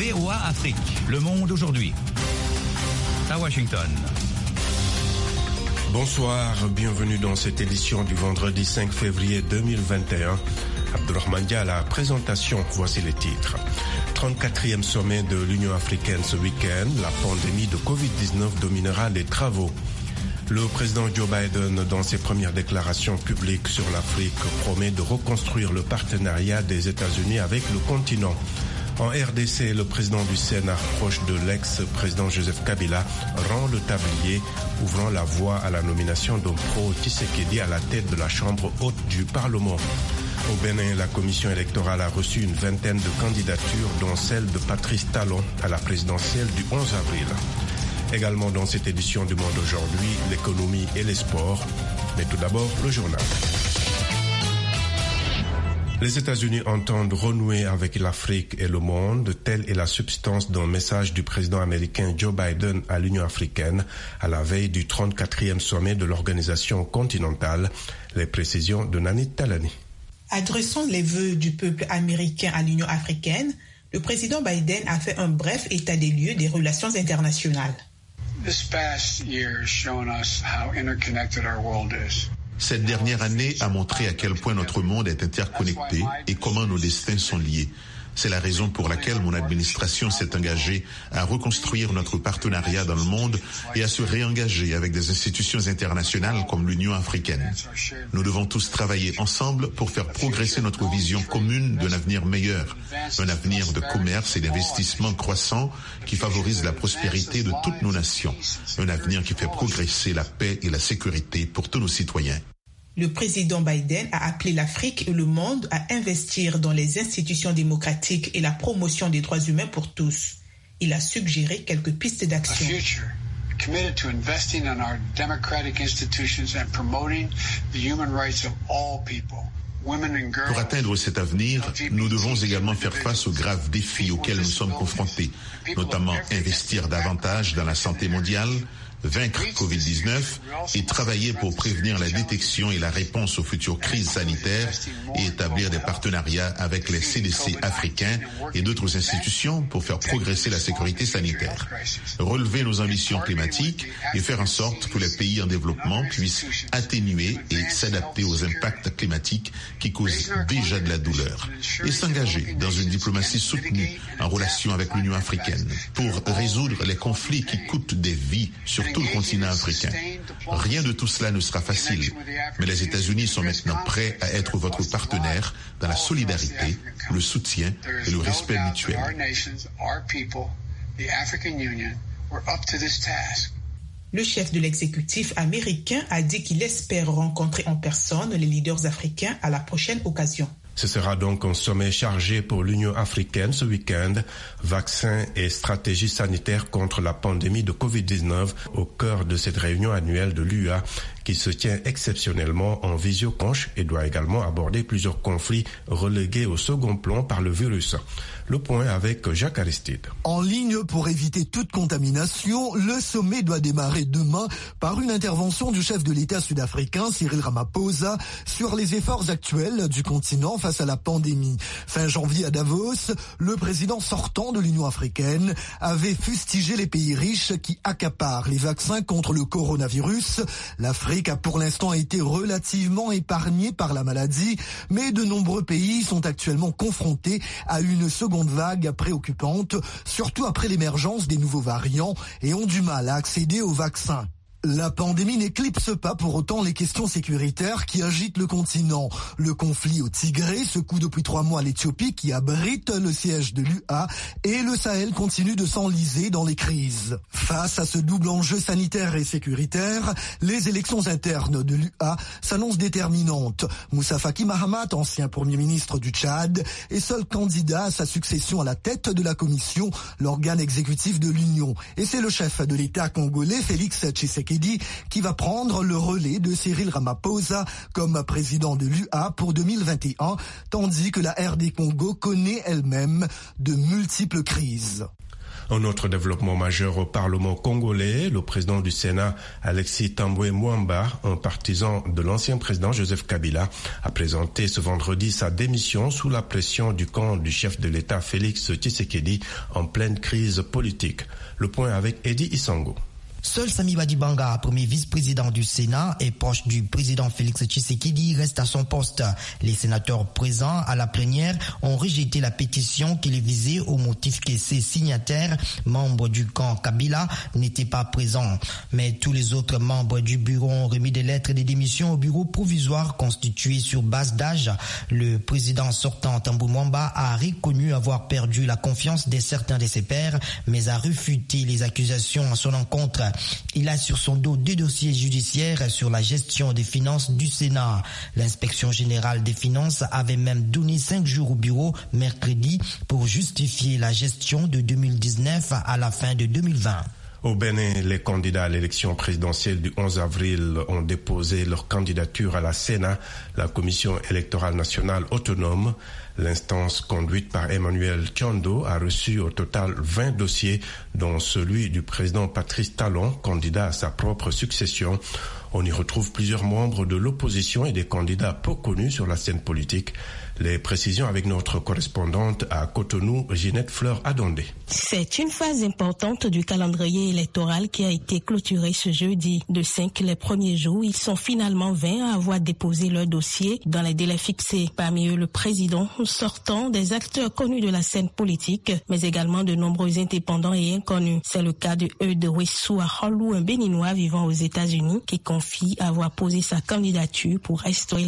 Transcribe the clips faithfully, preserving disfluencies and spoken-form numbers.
V O A Afrique, Le Monde aujourd'hui. À Washington. Bonsoir, bienvenue dans cette édition du vendredi cinq février deux mille vingt et un. Abdourahmane Dia à la présentation, voici les titres. trente-quatrième sommet de l'Union africaine ce week-end, la pandémie de covid dix-neuf dominera les travaux. Le président Joe Biden, dans ses premières déclarations publiques sur l'Afrique, promet de reconstruire le partenariat des États-Unis avec le continent. En R D C, le président du Sénat, proche de l'ex-président Joseph Kabila, rend le tablier, ouvrant la voie à la nomination d'Ompro Tshisekedi à la tête de la Chambre haute du Parlement. Au Bénin, la commission électorale a reçu une vingtaine de candidatures, dont celle de Patrice Talon à la présidentielle du onze avril. Également dans cette édition du Monde aujourd'hui, l'économie et les sports. Mais tout d'abord, le journal. Les États-Unis entendent renouer avec l'Afrique et le monde. Telle est la substance d'un message du président américain Joe Biden à l'Union africaine à la veille du trente-quatrième sommet de l'organisation continentale. Les précisions de Nanit Talani. Adressant les vœux du peuple américain à l'Union africaine, le président Biden a fait un bref état des lieux des relations internationales. Cette dernière année a montré à quel point notre monde est interconnecté et comment nos destins sont liés. C'est la raison pour laquelle mon administration s'est engagée à reconstruire notre partenariat dans le monde et à se réengager avec des institutions internationales comme l'Union africaine. Nous devons tous travailler ensemble pour faire progresser notre vision commune d'un avenir meilleur, un avenir de commerce et d'investissement croissant qui favorise la prospérité de toutes nos nations, un avenir qui fait progresser la paix et la sécurité pour tous nos citoyens. Le président Biden a appelé l'Afrique et le monde à investir dans les institutions démocratiques et la promotion des droits humains pour tous. Il a suggéré quelques pistes d'action. Pour atteindre cet avenir, nous devons également faire face aux graves défis auxquels nous sommes confrontés, notamment investir davantage dans la santé mondiale, vaincre covid dix-neuf et travailler pour prévenir la détection et la réponse aux futures crises sanitaires et établir des partenariats avec les C D C africains et d'autres institutions pour faire progresser la sécurité sanitaire, relever nos ambitions climatiques et faire en sorte que les pays en développement puissent atténuer et s'adapter aux impacts climatiques qui causent déjà de la douleur et s'engager dans une diplomatie soutenue en relation avec l'Union africaine pour résoudre les conflits qui coûtent des vies sur tout le continent africain. Rien de tout cela ne sera facile, mais les États-Unis sont maintenant prêts à être votre partenaire dans la solidarité, le soutien et le respect mutuel. Le chef de l'exécutif américain a dit qu'il espère rencontrer en personne les leaders africains à la prochaine occasion. Ce sera donc un sommet chargé pour l'Union africaine ce week-end. Vaccins et stratégie sanitaire contre la pandémie de covid dix-neuf au cœur de cette réunion annuelle de l'U A qui se tient exceptionnellement en visioconf et doit également aborder plusieurs conflits relégués au second plan par le virus. Le point avec Jacques Aristide. En ligne pour éviter toute contamination, le sommet doit démarrer demain par une intervention du chef de l'État sud-africain Cyril Ramaphosa sur les efforts actuels du continent face à la pandémie. Fin janvier à Davos, le président sortant de l'Union africaine avait fustigé les pays riches qui accaparent les vaccins contre le coronavirus. L'Afrique a pour l'instant été relativement épargnée par la maladie, mais de nombreux pays sont actuellement confrontés à une seconde vague préoccupante, surtout après l'émergence des nouveaux variants, et ont du mal à accéder aux vaccins. La pandémie n'éclipse pas pour autant les questions sécuritaires qui agitent le continent. Le conflit au Tigré secoue depuis trois mois l'Éthiopie qui abrite le siège de l'U A et le Sahel continue de s'enliser dans les crises. Face à ce double enjeu sanitaire et sécuritaire, les élections internes de l'U A s'annoncent déterminantes. Moussa Faki Mahamat, ancien Premier ministre du Tchad, est seul candidat à sa succession à la tête de la Commission, l'organe exécutif de l'Union. Et c'est le chef de l'État congolais, Félix Tshisekedi, qui va prendre le relais de Cyril Ramaphosa comme président de l'U A pour deux mille vingt et un, tandis que la R D Congo connaît elle-même de multiples crises. Un autre développement majeur au Parlement congolais, le président du Sénat, Alexis Tambwe Mwamba, un partisan de l'ancien président Joseph Kabila, a présenté ce vendredi sa démission sous la pression du camp du chef de l'État Félix Tshisekedi en pleine crise politique. Le point avec Eddie Isango. Seul Sami Badibanga, premier vice-président du Sénat et proche du président Félix Tshisekedi, reste à son poste. Les sénateurs présents à la plénière ont rejeté la pétition qui les visait au motif que ses signataires, membres du camp Kabila, n'étaient pas présents. Mais tous les autres membres du bureau ont remis des lettres de démission au bureau provisoire constitué sur base d'âge. Le président sortant Tambwe Mwamba a reconnu avoir perdu la confiance de certains de ses pairs, mais a refuté les accusations à son encontre. Il a sur son dos deux dossiers judiciaires sur la gestion des finances du Sénat. L'inspection générale des finances avait même donné cinq jours au bureau mercredi pour justifier la gestion de deux mille dix-neuf à la fin de deux mille vingt. Au Bénin, les candidats à l'élection présidentielle du onze avril ont déposé leur candidature à la Sénat, la Commission électorale nationale autonome. L'instance conduite par Emmanuel Tchondo a reçu au total vingt dossiers, dont celui du président Patrice Talon, candidat à sa propre succession. On y retrouve plusieurs membres de l'opposition et des candidats peu connus sur la scène politique. Les précisions avec notre correspondante à Cotonou, Ginette Fleur-Adondé. C'est une phase importante du calendrier électoral qui a été clôturée ce jeudi. De cinq les premiers jours, ils sont finalement vingt à avoir déposé leur dossier dans les délais fixés. Parmi eux, le président sortant, des acteurs connus de la scène politique, mais également de nombreux indépendants et inconnus. C'est le cas de Eudes Wessou Aholou, un Béninois vivant aux États-Unis, qui confie avoir posé sa candidature pour restaurer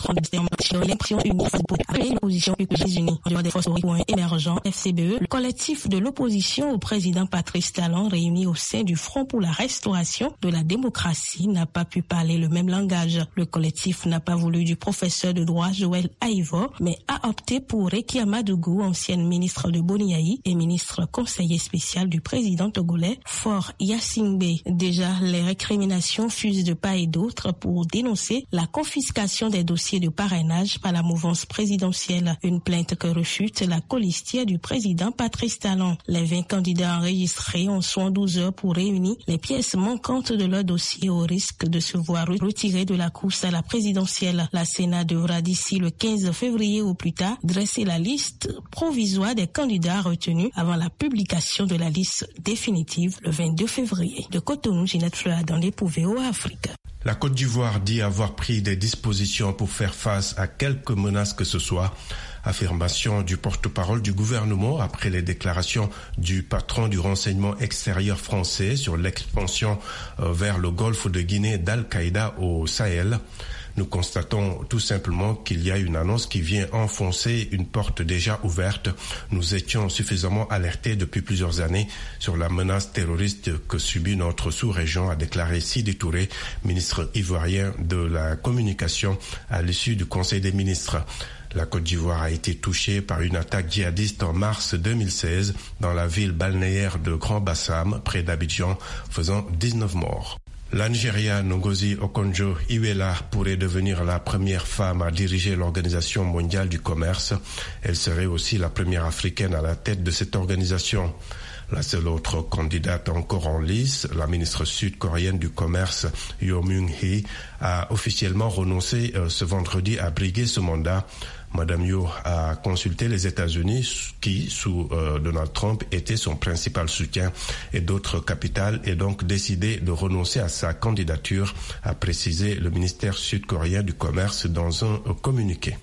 l'élection unie avec l'opposition aux États-Unis. En dehors des forces au point émergent F C B E, le collectif de l'opposition au président Patrice Talon, réuni au sein du Front pour la restauration de la démocratie, n'a pas pu parler le même langage. Le collectif n'a pas voulu du professeur de droit Joël Aïvo, mais a opté pour Rekia Madougou, ancienne ministre de Boniaï et ministre conseiller spécial du président togolais Faure Gnassingbé. Déjà, les récriminations fusent de part et d'autre pour dénoncer la confiscation des dossiers de parrainage par la mouvance présidentielle. Une plainte que refute la colistière du président Patrice Talon. Les vingt candidats enregistrés ont soixante-douze heures pour réunir les pièces manquantes de leur dossier au risque de se voir retirés de la course à la présidentielle. La Sénat devra d'ici le quinze février au plus tard dresser la liste provisoire des candidats retenus avant la publication de la liste définitive le vingt-deux février. De Cotonou, Ginette Fleur-Adondé pour V O A Afrique. La Côte d'Ivoire dit avoir pris des dispositions pour faire face à quelque menace que ce soit. Affirmation du porte-parole du gouvernement après les déclarations du patron du renseignement extérieur français sur l'expansion vers le golfe de Guinée d'Al-Qaïda au Sahel. Nous constatons tout simplement qu'il y a une annonce qui vient enfoncer une porte déjà ouverte. Nous étions suffisamment alertés depuis plusieurs années sur la menace terroriste que subit notre sous-région, a déclaré Sidi Touré, ministre ivoirien de la communication, à l'issue du Conseil des ministres. La Côte d'Ivoire a été touchée par une attaque djihadiste en mars deux mille seize dans la ville balnéaire de Grand Bassam, près d'Abidjan, faisant dix-neuf morts. La Nigériane Ngozi Okonjo-Iweala pourrait devenir la première femme à diriger l'Organisation mondiale du commerce. Elle serait aussi la première africaine à la tête de cette organisation. La seule autre candidate encore en lice, la ministre sud-coréenne du commerce Yo Myung-hee, a officiellement renoncé euh, ce vendredi à briguer ce mandat. Madame Yo a consulté les États-Unis qui, sous euh, Donald Trump, étaient son principal soutien et d'autres capitales et donc décidé de renoncer à sa candidature, a précisé le ministère sud-coréen du commerce dans un euh, communiqué.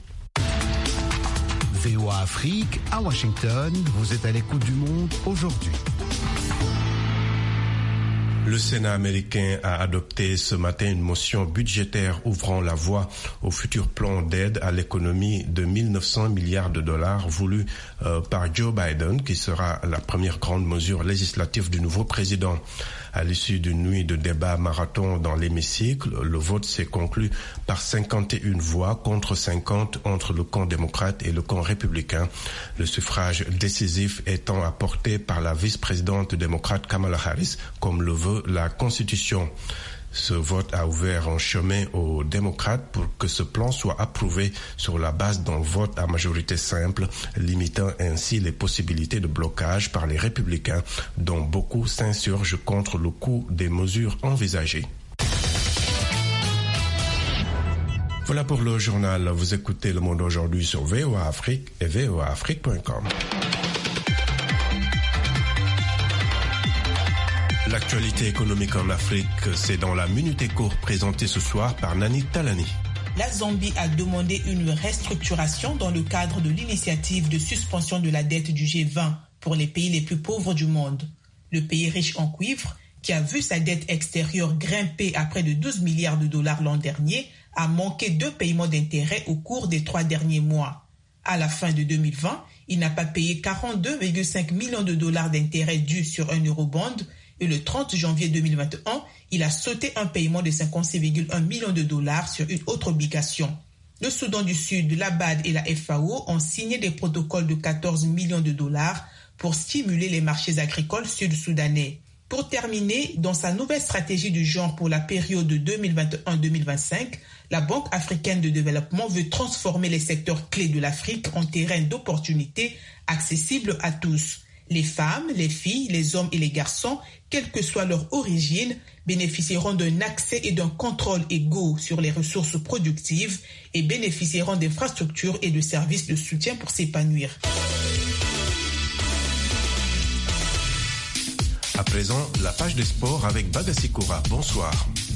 V O A Afrique, à Washington, vous êtes à l'écoute du monde aujourd'hui. Le Sénat américain a adopté ce matin une motion budgétaire ouvrant la voie au futur plan d'aide à l'économie de mille neuf cents milliards de dollars voulu euh, par Joe Biden, qui sera la première grande mesure législative du nouveau président. À l'issue d'une nuit de débat marathon dans l'hémicycle, le vote s'est conclu par cinquante et une voix contre cinquante entre le camp démocrate et le camp républicain. Le suffrage décisif étant apporté par la vice-présidente démocrate Kamala Harris, comme le veut la Constitution. Ce vote a ouvert un chemin aux démocrates pour que ce plan soit approuvé sur la base d'un vote à majorité simple, limitant ainsi les possibilités de blocage par les républicains, dont beaucoup s'insurgent contre le coût des mesures envisagées. Voilà pour le journal. Vous écoutez Le Monde aujourd'hui sur V O A Afrique et V O A Afrique point com. L'actualité économique en Afrique, c'est dans la Minute Éco présentée ce soir par Nani Talani. La Zambie a demandé une restructuration dans le cadre de l'initiative de suspension de la dette du G vingt pour les pays les plus pauvres du monde. Le pays riche en cuivre, qui a vu sa dette extérieure grimper à près de douze milliards de dollars l'an dernier, a manqué de paiements d'intérêt au cours des trois derniers mois. À la fin de deux mille vingt, il n'a pas payé quarante-deux virgule cinq millions de dollars d'intérêts dus sur un eurobond, et le trente janvier deux mille vingt et un, il a sauté un paiement de cinquante-six virgule un millions de dollars sur une autre obligation. Le Soudan du Sud, la B A D et la F A O ont signé des protocoles de quatorze millions de dollars pour stimuler les marchés agricoles sud-soudanais. Pour terminer, dans sa nouvelle stratégie du genre pour la période de deux mille vingt et un à deux mille vingt-cinq, la Banque africaine de développement veut transformer les secteurs clés de l'Afrique en terrain d'opportunités accessibles à tous. Les femmes, les filles, les hommes et les garçons, quelle que soit leur origine, bénéficieront d'un accès et d'un contrôle égaux sur les ressources productives et bénéficieront d'infrastructures et de services de soutien pour s'épanouir. À présent, la page des sports avec Bagassi Koura. Bonsoir.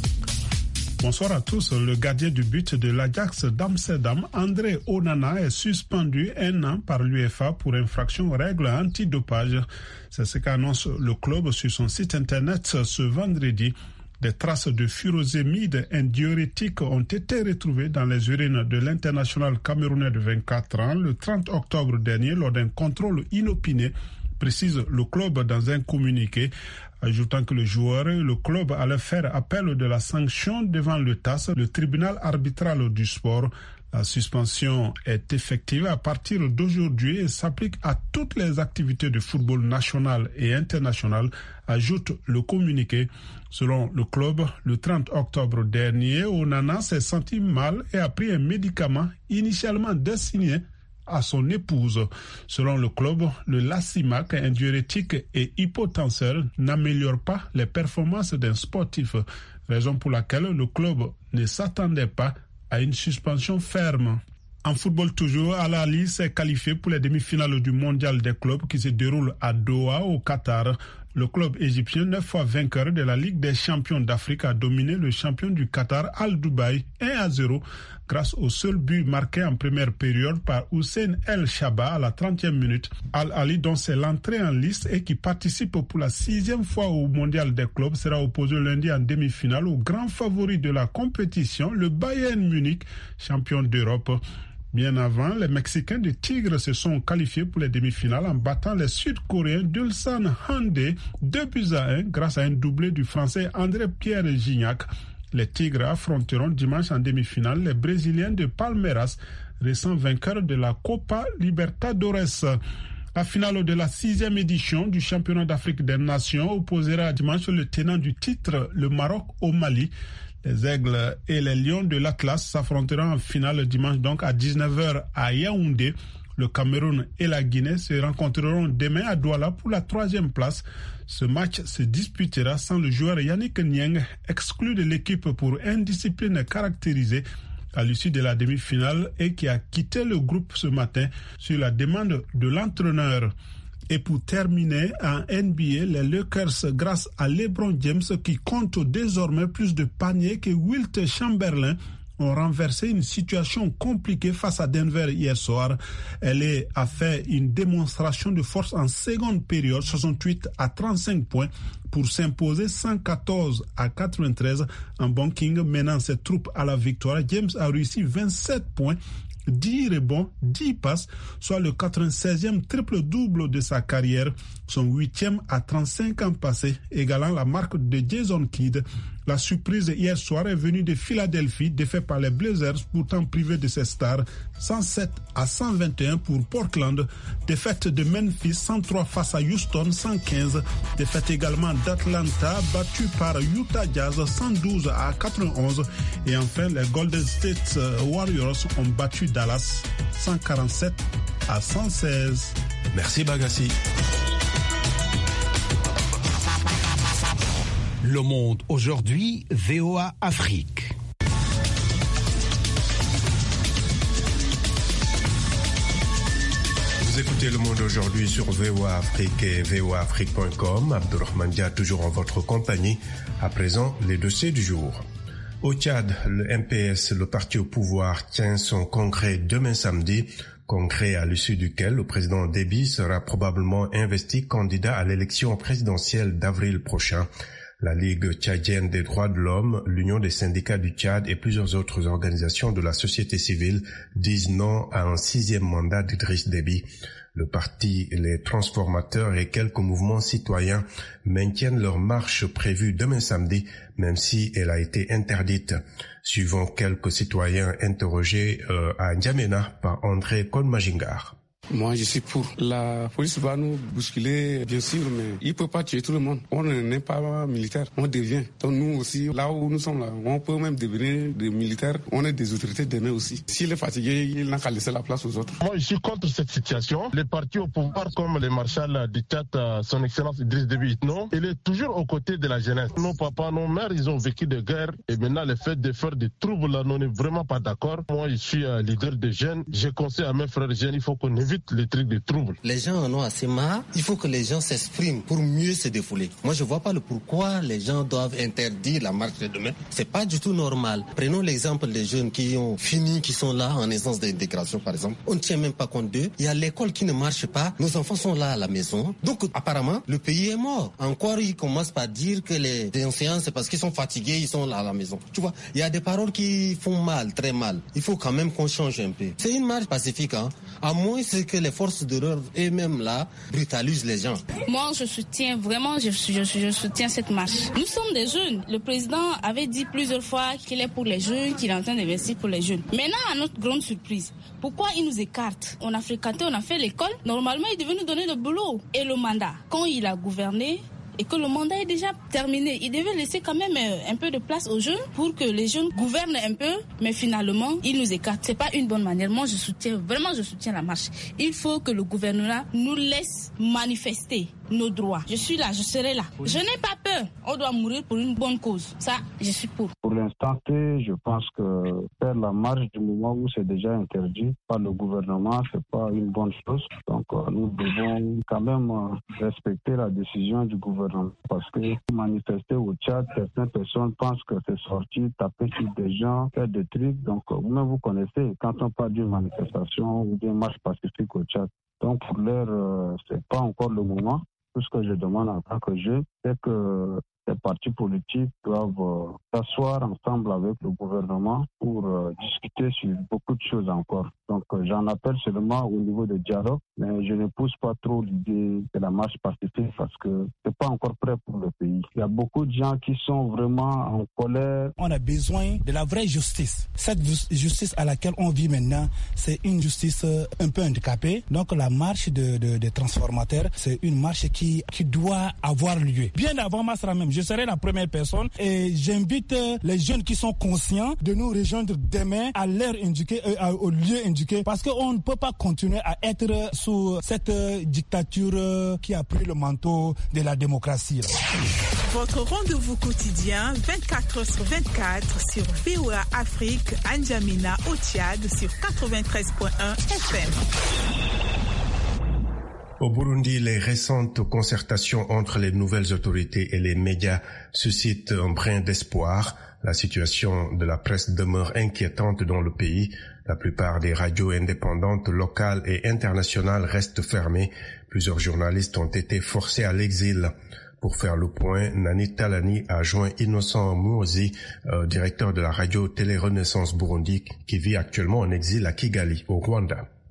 Bonsoir à tous. Le gardien du but de l'Ajax d'Amsterdam, André Onana, est suspendu un an par l'U F A pour infraction aux règles antidopage. C'est ce qu'annonce le club sur son site internet ce vendredi. Des traces de furosémide, un diurétique, ont été retrouvées dans les urines de l'international camerounais de vingt-quatre ans le trente octobre dernier lors d'un contrôle inopiné, précise le club dans un communiqué, ajoutant que le joueur et le club allaient faire appel de la sanction devant le T A S, le tribunal arbitral du sport. La suspension est effective à partir d'aujourd'hui et s'applique à toutes les activités de football national et international, ajoute le communiqué. Selon le club, le trente octobre dernier, Onana s'est senti mal et a pris un médicament initialement destiné à son épouse. Selon le club, le Lacimac, un diurétique et hypotenseur, n'améliore pas les performances d'un sportif, raison pour laquelle le club ne s'attendait pas à une suspension ferme. En football toujours, Al Ahly s'est qualifié pour les demi-finales du mondial des clubs qui se déroule à Doha au Qatar. Le club égyptien, neuf fois vainqueur de la Ligue des champions d'Afrique, a dominé le champion du Qatar, Al Dubaï, un à zéro, grâce au seul but marqué en première période par Hussein El Shaba à la trentième minute. Al Ahly, dont c'est l'entrée en liste et qui participe pour la sixième fois au mondial des clubs, sera opposé lundi en demi-finale au grand favori de la compétition, le Bayern Munich, champion d'Europe. Bien avant, les Mexicains de Tigres se sont qualifiés pour les demi-finales en battant les Sud-Coréens d'Ulsan Hyundai deux buts à un grâce à un doublé du Français André-Pierre Gignac. Les Tigres affronteront dimanche en demi-finale les Brésiliens de Palmeiras, récents vainqueurs de la Copa Libertadores. La finale de la sixième édition du championnat d'Afrique des Nations opposera dimanche le tenant du titre, le Maroc, au Mali. Les Aigles et les Lions de l'Atlas s'affronteront en finale dimanche donc à dix-neuf heures à Yaoundé. Le Cameroun et la Guinée se rencontreront demain à Douala pour la troisième place. Ce match se disputera sans le joueur Yannick Niang, exclu de l'équipe pour indiscipline caractérisée à l'issue de la demi-finale et qui a quitté le groupe ce matin sur la demande de l'entraîneur. Et pour terminer, en N B A, les Lakers, grâce à LeBron James, qui compte désormais plus de paniers que Wilt Chamberlain, ont renversé une situation compliquée face à Denver hier soir. L A a fait une démonstration de force en seconde période, soixante-huit à trente-cinq points, pour s'imposer cent quatorze à quatre-vingt-treize en banking, menant ses troupes à la victoire. James a réussi vingt-sept points, dix rebonds, dix passes, soit le quatre-vingt-seizième triple-double de sa carrière, son huitième à trente-cinq ans passés, égalant la marque de Jason Kidd. La surprise hier soir est venue de Philadelphie, défait par les Blazers, pourtant privés de ses stars, cent sept à cent vingt et un pour Portland. Défaite de Memphis, cent trois face à Houston, cent quinze. Défaite également d'Atlanta, battue par Utah Jazz, cent douze à quatre-vingt-onze. Et enfin, les Golden State Warriors ont battu Dallas, cent quarante-sept à cent seize. Merci Bagassi. Le Monde aujourd'hui, V O A Afrique. Vous écoutez Le Monde aujourd'hui sur V O A Afrique et V O A Afrique point com. Abdurrahman Dia toujours en votre compagnie. À présent, les dossiers du jour. Au Tchad, le M P S, le parti au pouvoir, tient son congrès demain samedi. Congrès à l'issue duquel le président Déby sera probablement investi candidat à l'élection présidentielle d'avril prochain. La Ligue tchadienne des droits de l'homme, l'Union des syndicats du Tchad et plusieurs autres organisations de la société civile disent non à un sixième mandat d'Idriss Déby. Le parti, les transformateurs et quelques mouvements citoyens maintiennent leur marche prévue demain samedi, même si elle a été interdite. Suivant quelques citoyens interrogés euh, à N'Djamena par André Konmagingar. Moi, je suis pour. La police va nous bousculer, bien sûr, mais il ne peut pas tuer tout le monde. On n'est pas militaire, on devient. Donc nous aussi, là où nous sommes là, on peut même devenir des militaires. On est des autorités demain aussi. S'il est fatigué, il n'a qu'à laisser la place aux autres. Moi, je suis contre cette situation. Les partis au pouvoir, comme le marshal du Tchad, son excellence Idriss Déby, non, il est toujours aux côtés de la jeunesse. Nos papas, nos mères, ils ont vécu des guerres. Et maintenant, le fait de faire des troubles, là, on n'est vraiment pas d'accord. Moi, je suis leader des jeunes. Je conseille à mes frères jeunes, il faut qu'on évite les trucs de troubles. Les gens en ont assez marre. Il faut que les gens s'expriment pour mieux se défouler. Moi, je vois pas le pourquoi les gens doivent interdire la marche de demain. C'est pas du tout normal. Prenons l'exemple des jeunes qui ont fini, qui sont là en essence d'intégration, par exemple. On ne tient même pas compte d'eux. Il y a l'école qui ne marche pas. Nos enfants sont là à la maison. Donc, apparemment, le pays est mort. Encore, ils commencent par dire que les enseignants, c'est parce qu'ils sont fatigués, ils sont là à la maison. Tu vois, il y a des paroles qui font mal, très mal. Il faut quand même qu'on change un peu. C'est une marche pacifique, hein. À moins c'est que les forces de l'ordre eux-mêmes là brutalisent les gens. Moi, je soutiens vraiment, je, je, je soutiens cette marche. Nous sommes des jeunes. Le président avait dit plusieurs fois qu'il est pour les jeunes, qu'il est en train d'investir pour les jeunes. Maintenant, à notre grande surprise, pourquoi il nous écarte? On a fréquenté, on a fait l'école. Normalement, il devait nous donner le boulot et le mandat. Quand il a gouverné, et que le mandat est déjà terminé, il devait laisser quand même un peu de place aux jeunes pour que les jeunes gouvernent un peu, mais finalement, il nous écarte. C'est pas une bonne manière. Moi, je soutiens, vraiment, je soutiens la marche. Il faut que le gouvernement nous laisse manifester nos droits. Je suis là, je serai là. Oui. Je n'ai pas peur. On doit mourir pour une bonne cause. Ça, je suis pour. Pour l'instant T, je pense que faire la marche du moment où c'est déjà interdit par le gouvernement, c'est pas une bonne chose. Donc, nous devons quand même respecter la décision du gouvernement. Parce que manifester au Tchad, certaines personnes pensent que c'est sorti, taper sur des gens, faire des trucs. Donc, vous-même vous connaissez, quand on parle d'une manifestation ou d'une marche pacifique au Tchad. Donc, pour l'heure, euh, c'est pas encore le moment. Tout ce que je demande en tant que jeune, c'est que les partis politiques doivent euh, s'asseoir ensemble avec le gouvernement pour euh, discuter sur beaucoup de choses encore. Donc euh, j'en appelle seulement au niveau de dialogue, mais je ne pousse pas trop l'idée de la marche pacifique parce que c'est pas encore prêt pour le pays. Il y a beaucoup de gens qui sont vraiment en colère. On a besoin de la vraie justice. Cette justice à laquelle on vit maintenant, c'est une justice un peu handicapée. Donc la marche de, de, de transformateurs, c'est une marche qui, qui doit avoir lieu. Bien avant Masra même, je serai la première personne et j'invite les jeunes qui sont conscients de nous rejoindre demain à l'heure indiquée, euh, au lieu indiqué, parce qu'on ne peut pas continuer à être sous cette dictature qui a pris le manteau de la démocratie. Votre rendez-vous quotidien vingt-quatre heures sur vingt-quatre sur V O A Afrique, à N'Djamena au Tchad sur quatre-vingt-treize point un F M. Au Burundi, les récentes concertations entre les nouvelles autorités et les médias suscitent un brin d'espoir. La situation de la presse demeure inquiétante dans le pays. La plupart des radios indépendantes locales et internationales restent fermées. Plusieurs journalistes ont été forcés à l'exil. Pour faire le point, Nani Talani a joint Innocent Mouzi, euh, directeur de la radio Télé Renaissance Burundi, qui vit actuellement en exil à Kigali, au Rwanda.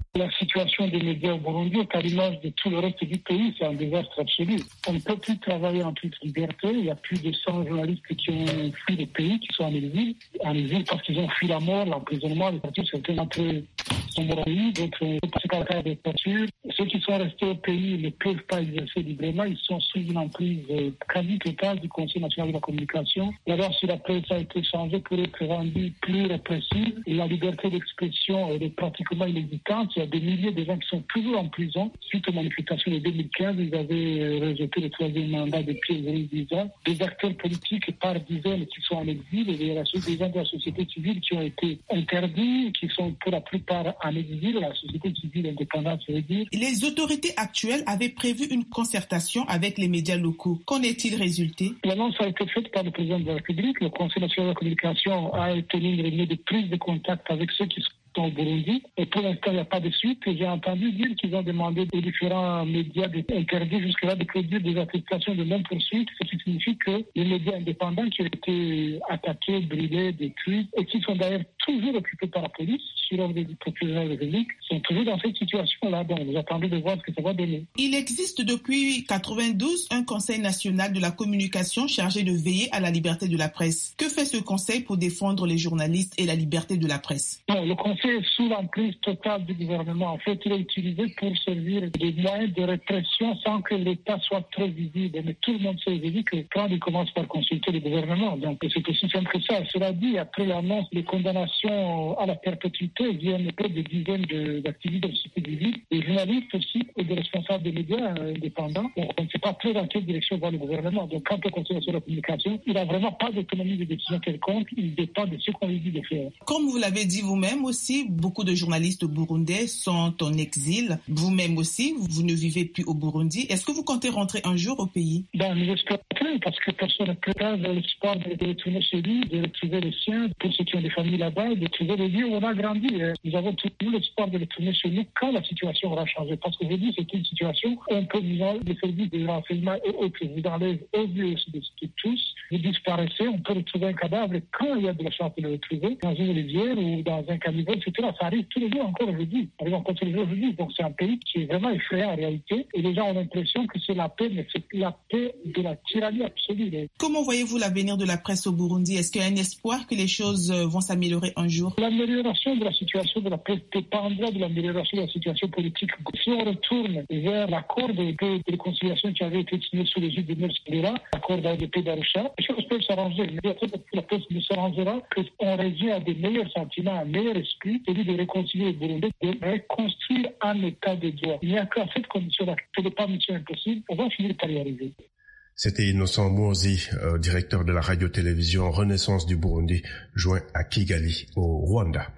La situation des médias au Burundi est à l'image de tout le reste du pays, c'est un désastre absolu. On ne peut plus travailler en toute liberté. Il y a plus de cent journalistes qui ont fui le pays, qui sont en exil. En exil parce qu'ils ont fui la mort, l'emprisonnement, les partis, certains d'entre eux sont morts au pays, d'autres sont passés par la carte de torture. Ceux qui sont restés au pays ne peuvent pas exercer librement. Ils sont sous une emprise quasi totale du Conseil national de la communication. La loi sur la presse a été changée pour être rendue plus répressive. Et la liberté d'expression est pratiquement inexistante. Il y a des milliers de gens qui sont toujours en prison. Suite aux manifestations de deux mille quinze, ils avaient rejeté le troisième mandat de Pierre-Nkurunziza. Des acteurs politiques par dizaines qui sont en exil et des gens de la société civile qui ont été interdits, qui sont pour la plupart en exil. La société civile indépendante, je veux dire. Les autorités actuelles avaient prévu une concertation avec les médias locaux. Qu'en est-il résulté? L'annonce a été faite par le président de la République. Le Conseil national de la communication a tenu une réunion de prise de contact avec ceux qui sont au Burundi. Et pour l'instant, il n'y a pas de suite. J'ai entendu dire qu'ils ont demandé aux différents médias d'interdire jusque-là de produire des attestations de non-poursuite, ce qui signifie que les médias indépendants qui ont été attaqués, brûlés, détruits, et qui sont d'ailleurs toujours occupés par la police, sur l'ordre du procureur de la République, sont toujours dans cette situation-là. Donc, nous attendons de voir ce que ça va donner. Il existe depuis quatre-vingt-douze un Conseil national de la communication chargé de veiller à la liberté de la presse. Que fait ce conseil pour défendre les journalistes et la liberté de la presse? Non, le conseil est sous l'emprise totale du gouvernement. En fait, il est utilisé pour servir des moyens de répression sans que l'État soit trop visible. Mais tout le monde sait aujourd'hui que quand il commence par consulter le gouvernement, donc c'est aussi simple que ça. Cela dit, après l'annonce des condamnations à la perpétuité, viennent des dizaines d'activistes de la société civile, des journalistes aussi et des responsables des médias indépendants. Donc, on ne sait pas très dans quelle direction va le gouvernement. Donc, quand on continue sur la communication, il n'a vraiment pas d'autonomie de décision quelconque. Il dépend de ce qu'on lui dit de faire. Comme vous l'avez dit vous-même aussi, beaucoup de journalistes burundais sont en exil. Vous-même aussi, vous ne vivez plus au Burundi. Est-ce que vous comptez rentrer un jour au pays? Ben, nous espérons parce que personne ne peut perdre l'espoir de retourner chez lui, de retrouver les siens, pour ceux qui ont des familles là-bas, de trouver les lieux où on a grandi. Nous avons tout l'espoir de retourner chez nous quand la situation aura changé. Parce qu'aujourd'hui, c'est une situation où on peut nous enlever les services de renseignement et autres. Vous enlèvez au lieu de tous, vous disparaissez, on peut retrouver un cadavre quand il y a de la chance de le retrouver, dans une rivière ou dans un caniveau, et cetera. Ça arrive tous les jours encore aujourd'hui. Ça arrive encore tous les jours aujourd'hui. Donc c'est un pays qui est vraiment effrayant en réalité. Et les gens ont l'impression que c'est la paix, mais c'est la paix de la tyrannie absolue. Comment voyez-vous l'avenir de la presse au Burundi? Est-ce qu'il y a un espoir que les choses vont s'améliorer un jour? L'amélioration de la situation de la presse dépendra de l'amélioration de la situation politique. Si on retourne vers l'accord de, de, de réconciliation qui avait été signé sous l'égide de Nelson Mandela, l'accord d'A D P d'Arusha, les choses peuvent s'arranger. Mais la presse ne s'arrangera qu'on revient à des meilleurs sentiments, un meilleur esprit, celui de réconcilier le Burundi, de reconstruire un état de droit. Il n'y a qu'à cette condition-là, ce n'est pas mission impossible, on va finir par y arriver. C'était Innocent Mouozi, euh, directeur de la radio-télévision Renaissance du Burundi, joint à Kigali, au Rwanda.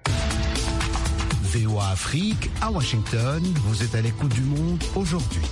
V O A Afrique, à Washington, vous êtes à l'écoute du monde aujourd'hui.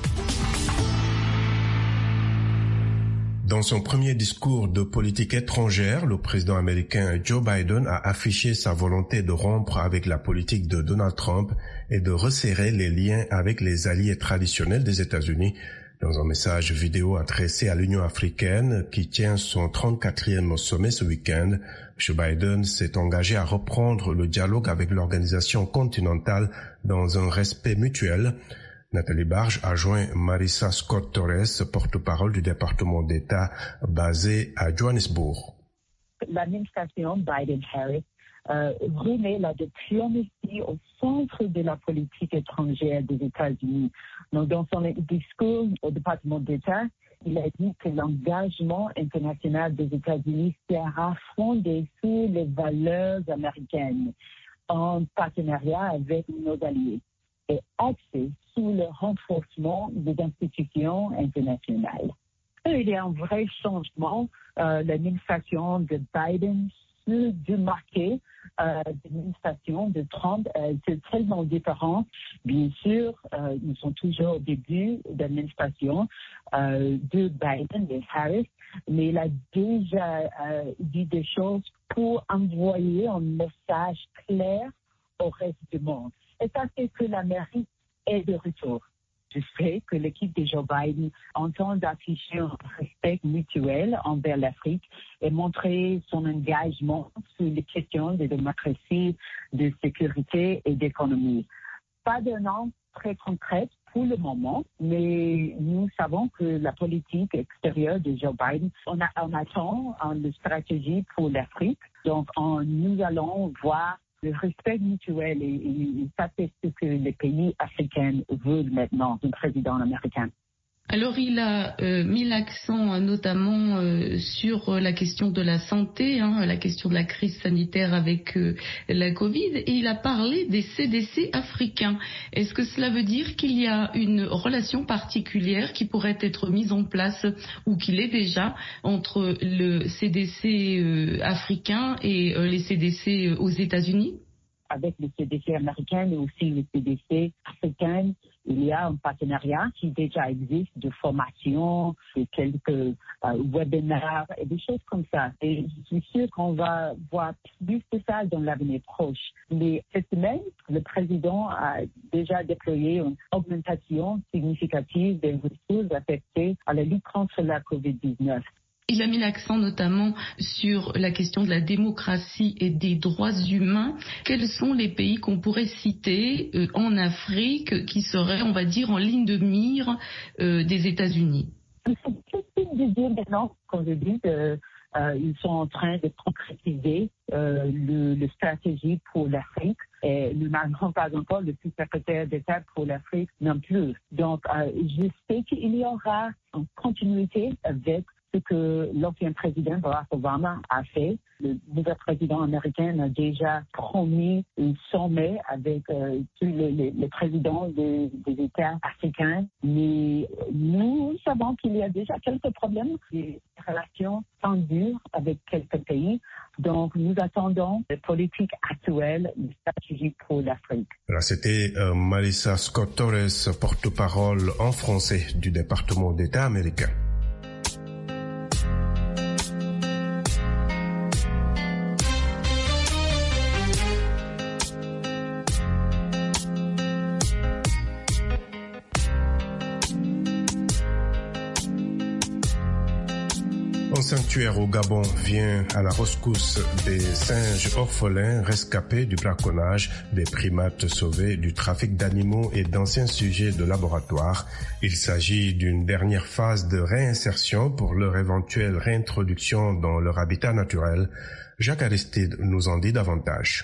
Dans son premier discours de politique étrangère, le président américain Joe Biden a affiché sa volonté de rompre avec la politique de Donald Trump et de resserrer les liens avec les alliés traditionnels des États-Unis. Dans un message vidéo adressé à l'Union africaine qui tient son trente-quatrième sommet ce week-end, M. Biden s'est engagé à reprendre le dialogue avec l'organisation continentale dans un respect mutuel. Nathalie Barge a joint Marissa Scott Torres, porte-parole du département d'État basé à Johannesburg. L'administration Biden-Harris euh, remet la diplomatie au centre de la politique étrangère des États-Unis. Donc, dans son discours au département d'État, il a dit que l'engagement international des États-Unis sera fondé sur les valeurs américaines en partenariat avec nos alliés et axé sur le renforcement des institutions internationales. Il y a un vrai changement. Euh, l'administration de Biden se démarquer euh, de l'administration de Trump. Euh, c'est tellement différent. Bien sûr, euh, nous sommes toujours au début de l'administration euh, de Biden et Harris, mais il a déjà euh, dit des choses pour envoyer un message clair au reste du monde. Et ça, c'est que l'Amérique est de retour. Je sais que l'équipe de Joe Biden entend d'afficher un respect mutuel envers l'Afrique et montrer son engagement sur les questions de démocratie, de sécurité et d'économie. pas de nom très concret pour le moment, mais nous savons que la politique extérieure de Joe Biden, on, a, on attend une stratégie pour l'Afrique. Donc, on, nous allons voir le respect mutuel et, et, et ça, c'est ce que les pays africains veulent maintenant d'un président américain. Alors il a euh, mis l'accent notamment euh, sur la question de la santé, hein, la question de la crise sanitaire avec euh, la Covid, et il a parlé des C D C africains. Est-ce que cela veut dire qu'il y a une relation particulière qui pourrait être mise en place ou qu'il est déjà entre le C D C euh, africain et euh, les C D C aux États-Unis? Avec le C D C américain et aussi le C D C africain, il y a un partenariat qui déjà existe de formation, de quelques euh, webinaires et des choses comme ça. Et je suis sûre qu'on va voir plus de ça dans l'avenir proche. Mais cette semaine, le président a déjà déployé une augmentation significative des ressources affectées à la lutte contre la covid dix-neuf. Il a mis l'accent notamment sur la question de la démocratie et des droits humains. Quels sont les pays qu'on pourrait citer euh, en Afrique qui seraient, on va dire, en ligne de mire euh, des États-Unis? C'est difficile de dire maintenant, comme je dis, euh, euh, ils sont en train de concrétiser euh, le, le stratégie pour l'Afrique. Et nous n'avons pas encore le sous-secrétaire d'État pour l'Afrique non plus. Donc, euh, je sais qu'il y aura une continuité avec ce que l'ancien président Barack Obama a fait. Le nouveau président américain a déjà promis un sommet avec euh, tous les, les, les présidents des, des États africains. Mais nous savons qu'il y a déjà quelques problèmes, des relations tendues avec quelques pays. Donc, nous attendons les politiques actuelles, les stratégies pour l'Afrique. Alors, c'était euh, Marissa Scott Torres, porte-parole en français du département d'État américain. Un sanctuaire au Gabon vient à la rescousse des singes orphelins rescapés du braconnage, des primates sauvés du trafic d'animaux et d'anciens sujets de laboratoire. Il s'agit d'une dernière phase de réinsertion pour leur éventuelle réintroduction dans leur habitat naturel. Jacques Aristide nous en dit davantage.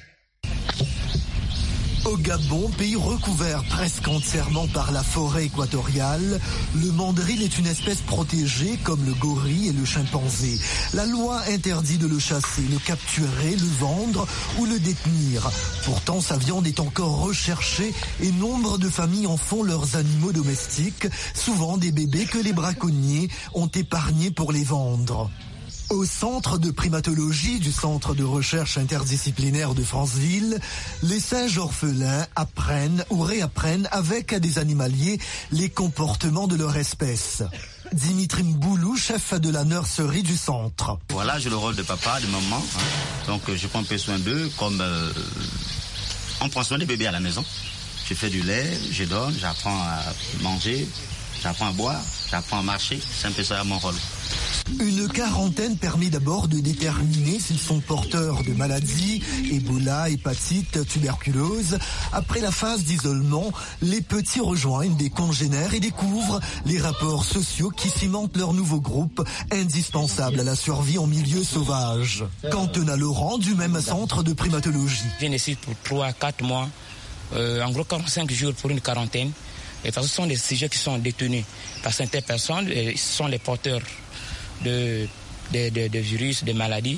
Au Gabon, pays recouvert presque entièrement par la forêt équatoriale, le mandril est une espèce protégée comme le gorille et le chimpanzé. La loi interdit de le chasser, le capturer, le vendre ou le détenir. Pourtant, sa viande est encore recherchée et nombre de familles en font leurs animaux domestiques, souvent des bébés que les braconniers ont épargnés pour les vendre. Au centre de primatologie du Centre de recherche interdisciplinaire de Franceville, les singes orphelins apprennent ou réapprennent avec des animaliers les comportements de leur espèce. Dimitri Mboulou, chef de la nurserie du centre. Voilà, j'ai le rôle de papa, de maman. Hein. Donc je prends un peu soin d'eux comme euh, on prend soin des bébés à la maison. Je fais du lait, je donne, j'apprends à manger, j'apprends à boire, j'apprends à marcher. C'est un peu ça mon rôle. Une quarantaine permet d'abord de déterminer s'ils sont porteurs de maladies, Ebola, hépatite, tuberculose. Après la phase d'isolement, les petits rejoignent des congénères et découvrent les rapports sociaux qui cimentent leur nouveau groupe, indispensable à la survie en milieu sauvage. Quentin Laurent, du même centre de primatologie. Je viens ici pour trois à quatre mois, euh, en gros quarante-cinq jours pour une quarantaine. Et parce que ce sont des sujets qui sont détenus par certaines personnes, et ce sont les porteurs de, de, de, de virus, de maladies.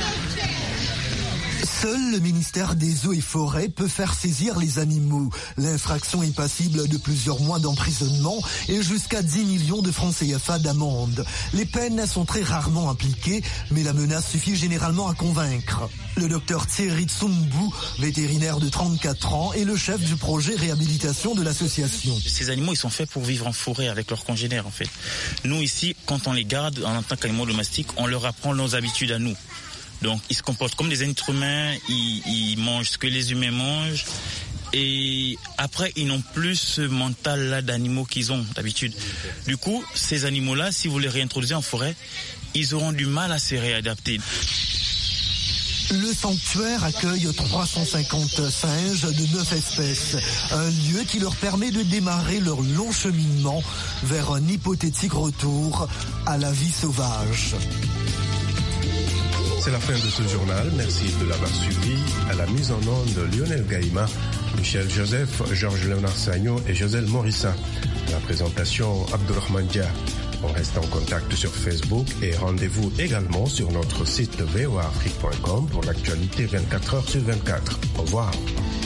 Seul le ministère des Eaux et Forêts peut faire saisir les animaux. L'infraction est passible de plusieurs mois d'emprisonnement et jusqu'à dix millions de francs C F A d'amende. Les peines sont très rarement appliquées, mais la menace suffit généralement à convaincre. Le docteur Thierry Tsumbu, vétérinaire de trente-quatre ans, est le chef du projet réhabilitation de l'association. Ces animaux, ils sont faits pour vivre en forêt avec leurs congénères, en fait. Nous, ici, quand on les garde en tant qu'animaux domestiques, on leur apprend nos habitudes à nous. Donc, ils se comportent comme des êtres humains, ils, ils mangent ce que les humains mangent. Et après, ils n'ont plus ce mental-là d'animaux qu'ils ont d'habitude. Du coup, ces animaux-là, si vous les réintroduisez en forêt, ils auront du mal à se réadapter. Le sanctuaire accueille trois cent cinquante singes de neuf espèces, un lieu qui leur permet de démarrer leur long cheminement vers un hypothétique retour à la vie sauvage. C'est la fin de ce journal. Merci de l'avoir suivi. À la mise en onde, Lionel Gaïma, Michel Joseph, Georges Léonard Sagno et Joselle Morissa. La présentation, Abdurrahman Dia. On reste en contact sur Facebook et rendez-vous également sur notre site v o a afrique point com pour l'actualité vingt-quatre heures sur vingt-quatre. Au revoir.